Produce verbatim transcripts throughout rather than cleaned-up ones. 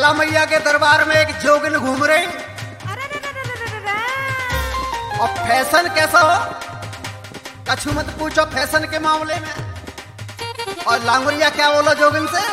काला मैया के दरबार में एक जोगिन घूम रही। और फैशन कैसा हो कछु मत पूछो फैशन के मामले में। और लांगुरिया क्या बोलो जोगिन से,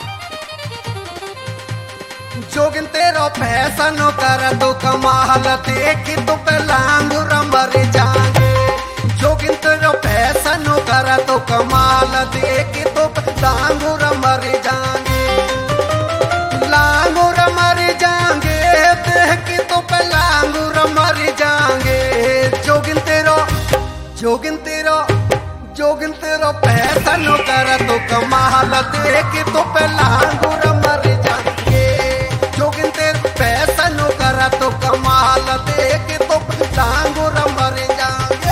जोगिन तेरो फैशन कर तो कमाल देखी तो पे लांगुर मर जाएंगे। जोगिन तेरो फैशन कर तो कमाल देखी तो पे लांगुर मर जाएंगे। लांगुर मर जाएंगे देखी तो पे लांगुर मर जाएंगे। जोगिन तेरो जोगिन तेरो जोगिन तेरो फैशन कर तो कमाल देखी तो पे लांगुर मर जाएंगे। जोगिन तेरो फैशन कर तो कमाल देखी तो पे लांगुर मर जाएंगे।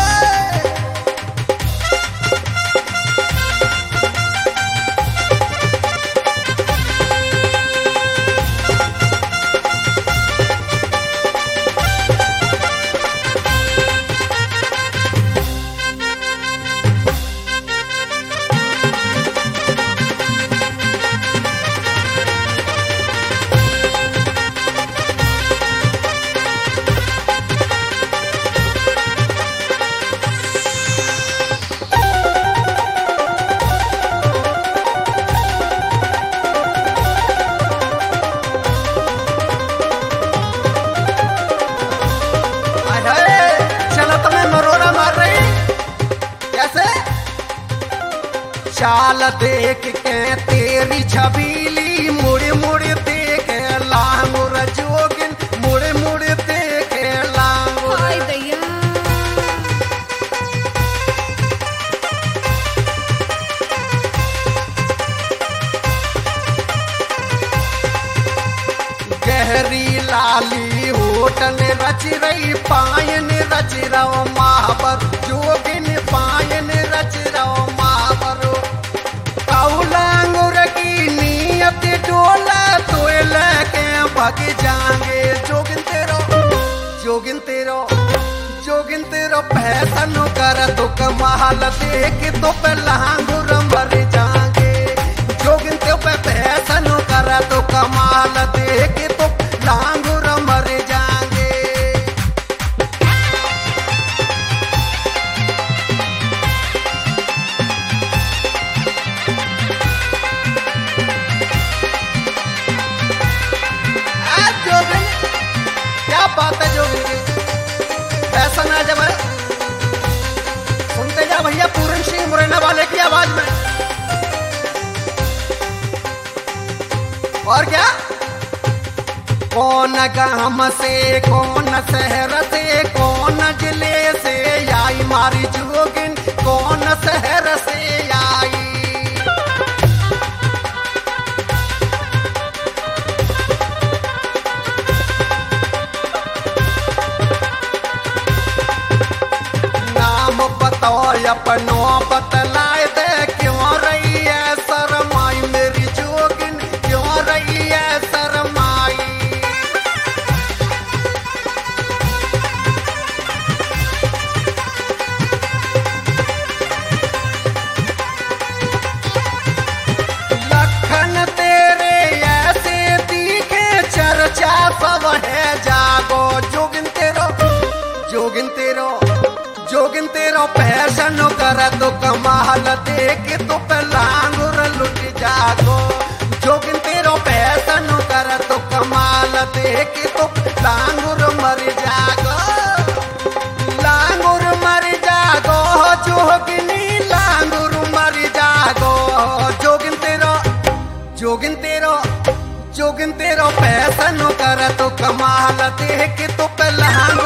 चाल देख के तेरी छबीली मुड़ मुड़ देख लांगुर जोगिन मुड़ मुड़ देख लांगुर। गहरी लाली होटन रच रही पायन रच रहो महाबर। जोगिन पायन रच रहो महाबर। लांगुर की नीयत डोला तो लेके भग जाएंगे। जोगिन तेरो जोगिन तेरो जोगिन तेरो फैशन कर तो कमाल देख तो पे लांगुर मर जाएंगे। जोगिन तेरो पे फैशन कर तो कमाल देख तो लांगुर मर जाएंगे। बात है जोगिन की फैशन है जब सुनते जा भैया पूरन सिंह मुरैना वाले की आवाज में। और क्या कौन गांव से कौन शहर से कौन जिले से आई मारी जोगिन कौन शहर से आई। अपनो बतलाए दे क्यों रही है शरमाई मेरी जोगिन क्यों रही है शरमाई। लखन तेरे ऐसे दिखे चर्चा सब है जागो। जोगिन तेरो जोगिन तेरो जोगिन तेरो फैशन कर तो कमाल देख तो पे लांगुर लुट जागो। जोगिन तेरो फैशन कर तो कमाल देख तो लांगुर मर जागो। लांगुर मर जागो जोगिनी लांगुर मर जागो। जोगिन तेरो जोगिन तेरो जोगिन तेरो फैशन कर तो कमाल देख तो पे लांगुर